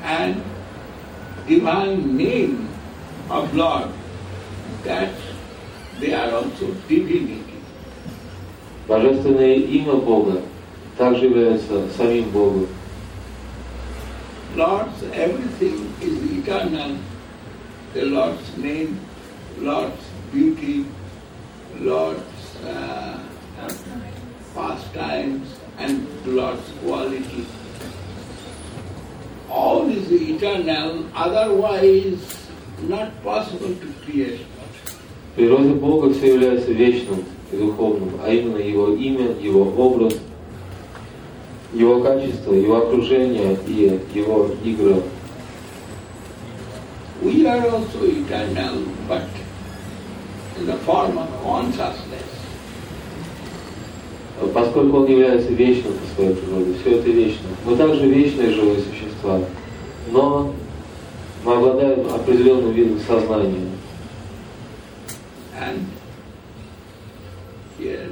and divine name of Lord, that they are also divinity. Божественное имя Бога также является самим Богом. Lord's everything is eternal. The Lord's name, Lord's beauty, Lord's pastimes, and Lord's quality. All is eternal, otherwise not possible to create. В природе Бога все является вечным и духовным, а именно Его имя, Его образ, Его качество, Его окружение и Его игры. We are also eternal, but in the form of consciousness. Поскольку Он является вечным по своей природе, все это вечно. Мы также вечные живые существа, но мы обладаем определенным видом сознания. And here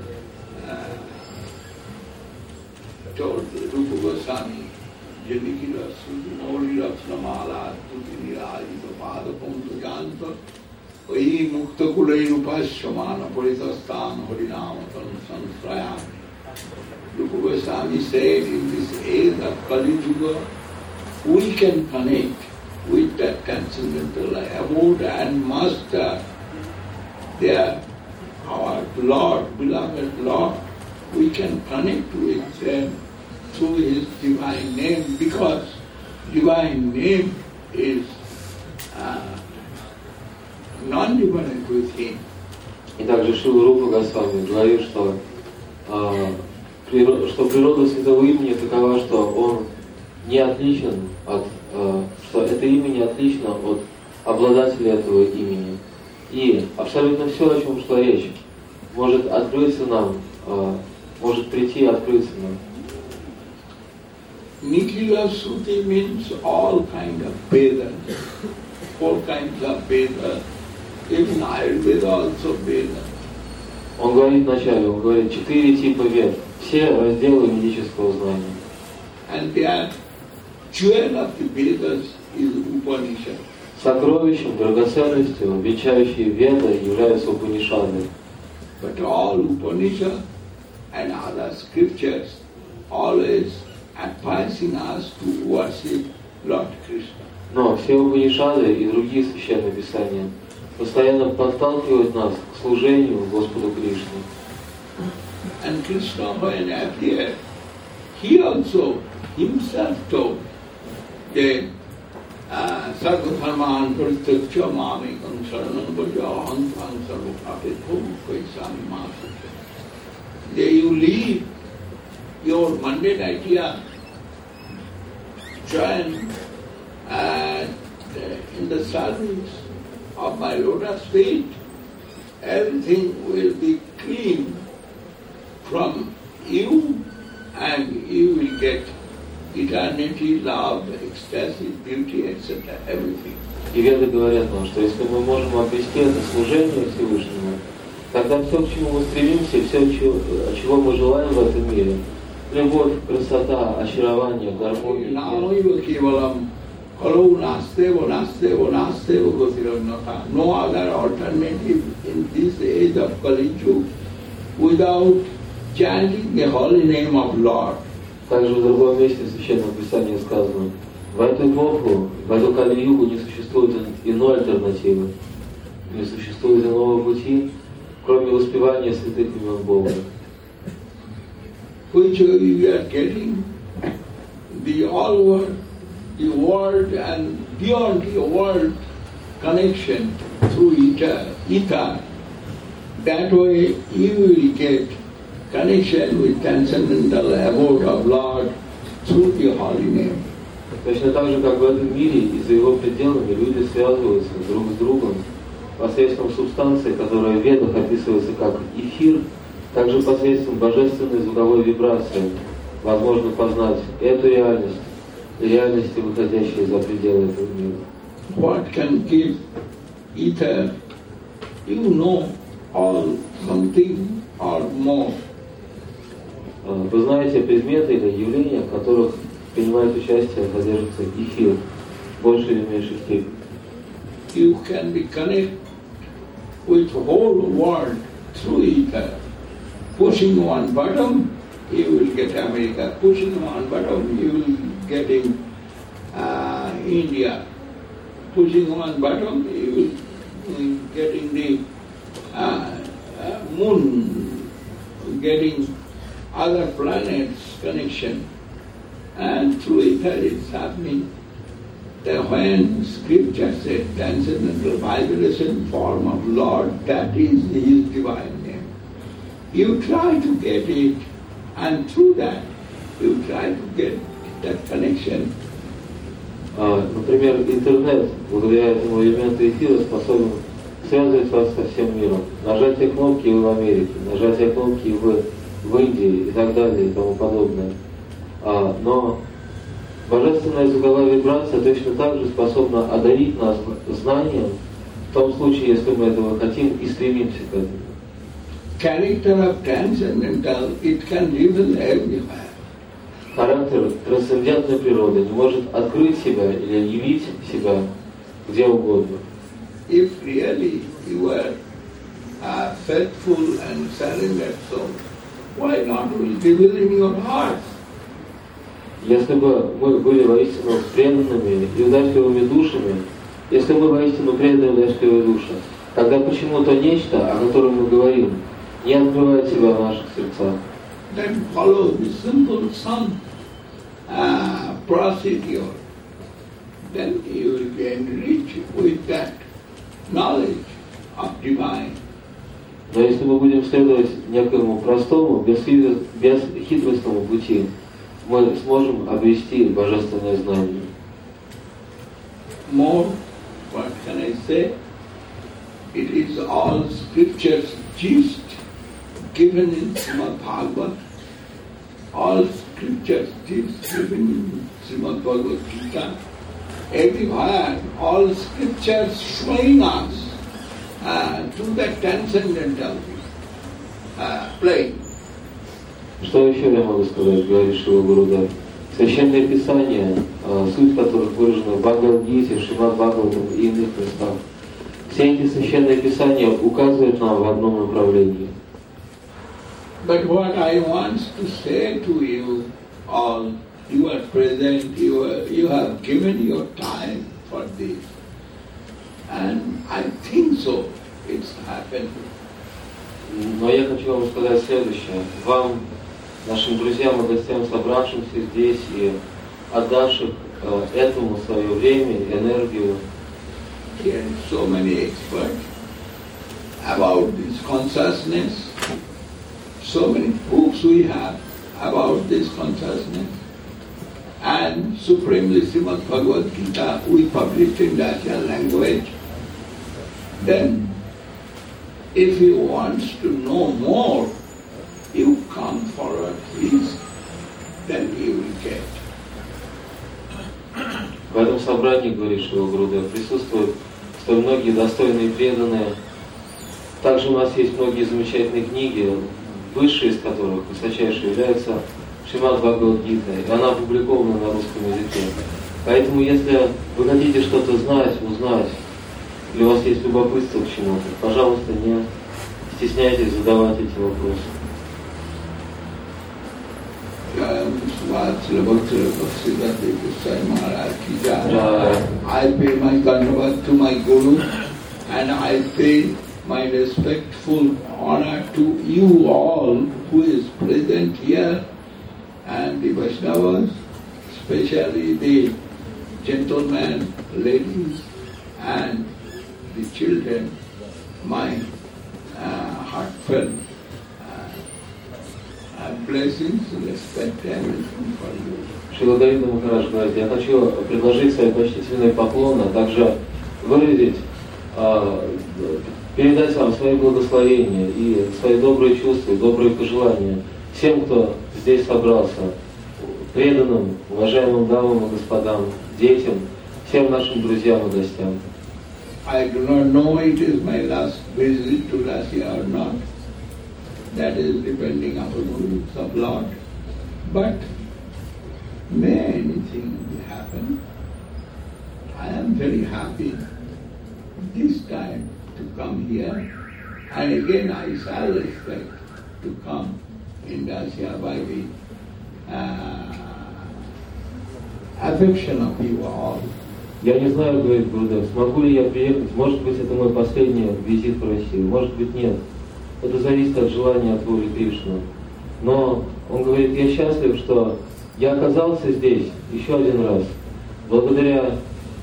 told Rupa Goswami, Janikira Suji Mori Ratnamala Tuti Nirajita Padapam Tujanto Oyi Mukta Kulai Rupashamana Paritastan Harinamatam Sansrayam. Rupa Goswami said, in this age of Kali Yuga, we can connect with that transcendental abode and master there, our Lord, beloved Lord. We can connect with them through His divine name, because divine name is non-different with Him. И также Шрила Рупа Госвами говорит, что природа святого имени такова, что он не отличен от, что это имя не отлично от обладателя этого имени. И абсолютно все, о чем шла речь, может открыться нам, может прийти и открыться нам. Nikhila Suti means all kind of Vedas, 4 kinds of Vedas, even Ayurveda also Vedas. Он говорит вначале, он говорит 4 типа вед, все разделы ведического знания. And their jewel of the Vedas is Upanishad. Сокровищем, драгоценностью, венчающей Веды являются Упанишады. But all Upanishad and other scriptures always advising us to worship Lord Krishna. Но все Упанишады и другие священные писания постоянно подталкивают нас к служению Господу Кришне. And Krishna, when appeared, he also himself told that Sarva-dharman parityaja mamekam saranam vraja aham tvang sarva-papetho mukhvaisami māsukya. There you leave your mundane idea, join in the service of my lotus feet, everything will be clean from you, and you will get eternity, love, ecstasy, beauty, etc., everything. И Веды говорят нам, что если мы можем обрести это служение Всевышнему, тогда все, к чему мы стремимся, все, чего мы желаем в этом мире, любовь, красота, очарование, гармония. No other alternative in this age of Kali Yuga without chanting the holy name of Lord. Также в другом месте Священного Писания сказано, в эту эпоху, в эту Кали-югу не существует иной альтернативы, не существует иного пути, кроме воспевания святых имен Бога. Which we are getting the all world, the world and beyond the world connection through ether. That way you will get connection with transcendental abode of Lord through the holy name. Точно так же, как в этом мире и за его пределами люди связываются друг с другом посредством субстанции, которая в Ведах описывается как эфир, также посредством божественной звуковой вибрации возможно познать эту реальность и реальности, выходящие за пределы этого мира. What can give ether? You know all something or more. Вы знаете предметы или явления, в которых принимает участие, содержится эфир. в большей или меньшей степени. You can be connected with the whole world through ether. Pushing one button, you will get America. Pushing one button, you will get in India. Pushing one button, you will get in the moon, getting other planets connection. And through ether it's happening. That when scripture said transcendental vibration form of Lord, that is His divine name. You try to get it, and through that you try to get that connection. Например, интернет, благодаря этому элементу эфира, способен связывать вас со всем миром. Нажатие кнопки вы в Америке, нажатие кнопки вы в Индии и так далее и тому подобное. Но божественная звуковая вибрация точно так же способна одарить нас знанием, в том случае, если мы этого хотим и стремимся к этому. Character of transcendental, it can reveal everywhere. Характер трансцендентной природы не может открыть себя или явить себя где угодно. If really you are a faithful and surrendered soul, why not will reveal in your heart? Если бы мы были воистину преданными и удачливыми душами, если мы воистину преданные и удачливые души, тогда почему-то нечто, о котором мы говорим, не открывает себя в наших сердцах. Then follow the simple sun procedure. Then you will be enriched with that knowledge of divine. Но если мы будем следовать некоему простому, бесхитростному пути, мы сможем обрести божественное знание. More, what can I say? It is all scriptures gist given in Srimad Bhagavad. All scriptures gist given in Srimad Bhagavad Gita. Everywhere, all scriptures showing us to the transcendental plane. Что еще я могу сказать, говорит Шрила Гурудев? Священные Писания, суть которых выражена в Бхагавад-гите, Шримад Бхагаватам и иных местах, все эти священные Писания указывают нам в одном направлении. But what I want to say to you all, you are present, you have given your time for this. And I think so, it's happened. Но я хочу вам сказать следующее. Вам, нашим друзьям и гостям, собравшимся здесь и отдавших этому свое время, энергию. Here so many experts about this consciousness. So many books we have about this consciousness. And supremely Srimad Bhagavad Gita we published in national language. Then, if you want to know more, you come forward, please, then you will get. В этом собрании, говорит Шрила Гурудев, присутствуют столь многие достойные и преданные. Также у нас есть многие замечательные книги, высшие из которых, высочайшие, являются Шримад Бхагавад-гита, и она опубликована на русском языке. Поэтому, если вы хотите что-то знать, узнать, или у вас есть любопытство к чему-то, пожалуйста, не стесняйтесь задавать эти вопросы. I pay my Dhanavad to my Guru, and I pay my respectful honor to you all who is present here, and the Vaishnavas, especially the gentlemen, ladies, and the children, my heartfelt blessings, respect, everything for you. Шрила Гавинда Махарадж говорит, я хочу предложить свои почтительные поклоны, а также выразить, передать вам свои благословения и свои добрые чувства, и добрые пожелания всем, кто здесь собрался, преданным, уважаемым дамам и господам, детям, всем нашим друзьям и гостям. I do not know it is my last visit to Russia or not. That is depending upon the will of Lord. But may anything happen. very happy this time to come here. And again I shall expect to come in Russia by the affection of you all. Я не знаю, говорит Гурудев, смогу ли я приехать. Может быть, это мой последний визит в Россию, может быть, нет. Это зависит от желания, от воли Кришны. Но он говорит, я счастлив, что я оказался здесь еще один раз, благодаря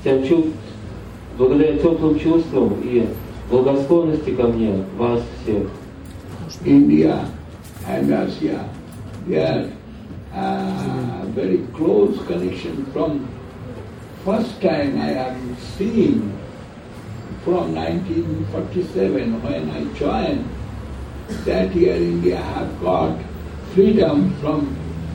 теплым чувствам и благосклонности ко мне, вас всех. India and Russia, they are very close connection from first time I have seen from 1947 when I joined. That year India have got freedom from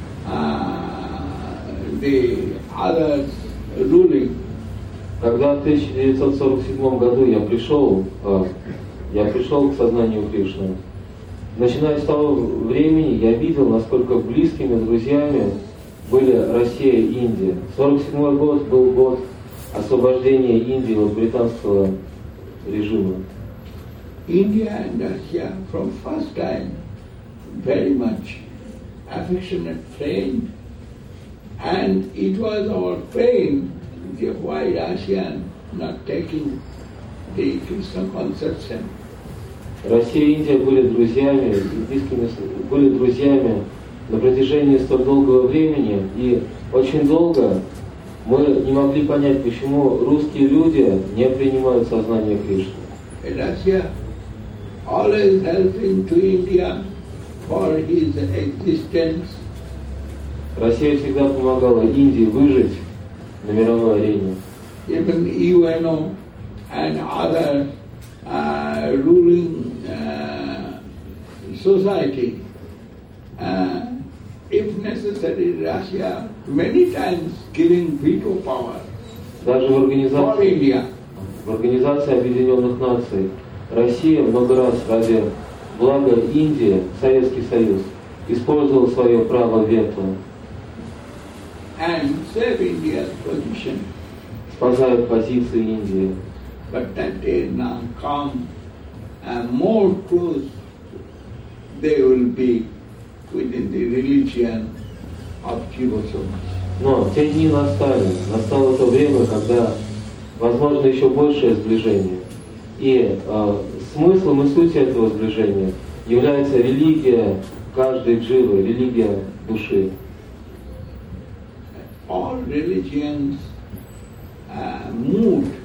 the others ruling. Когда в 1947 году я пришел к сознанию Кришны, начиная с того времени я видел, насколько близкими друзьями были Россия и Индия. 1947 год был год освобождения Индии от британского режима. India and Russia from first time very much affectionate friend, and it was our pain why Russia not taking the Krishna conception. Россия и Индия были друзьями на протяжении столь долгого времени, и очень долго мы не могли понять, почему русские люди не принимают сознание Кришны. Russia always helping to India for his existence. Россия всегда помогала Индии выжить на мировой арене. Even UNO and other ruling society, if necessary, Russia many times giving veto power Даже for India. в Организации Объединенных Наций Россия много раз ради блага Индии, Советский Союз, использовал свое право вето. And save India's position. Спасая позиции Индии. But that day now come more close they will be within the religion of Jiva Samaj. Но те дни настало то время, когда возможно еще большее сближение. И смыслом и сутью этого сближения является религия каждой дживы, религия души. All religions mood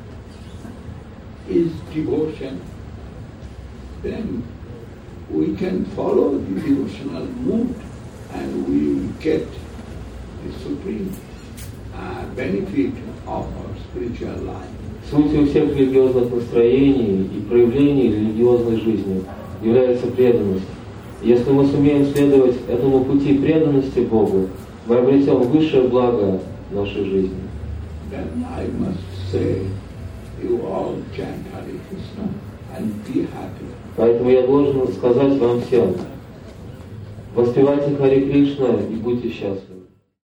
is devotion. Then we can follow the devotional mood and we will get the supreme benefit of our spiritual life. Сутью всех религиозных настроений и проявлений религиозной жизни является преданность. Если мы сумеем следовать этому пути преданности Богу, мы обретем высшее благо нашей жизни. Then I must say, you all chant Hare Krishna and be happy. Поэтому я должен сказать вам всем, воспевайте Харе Кришна и будьте счастливы.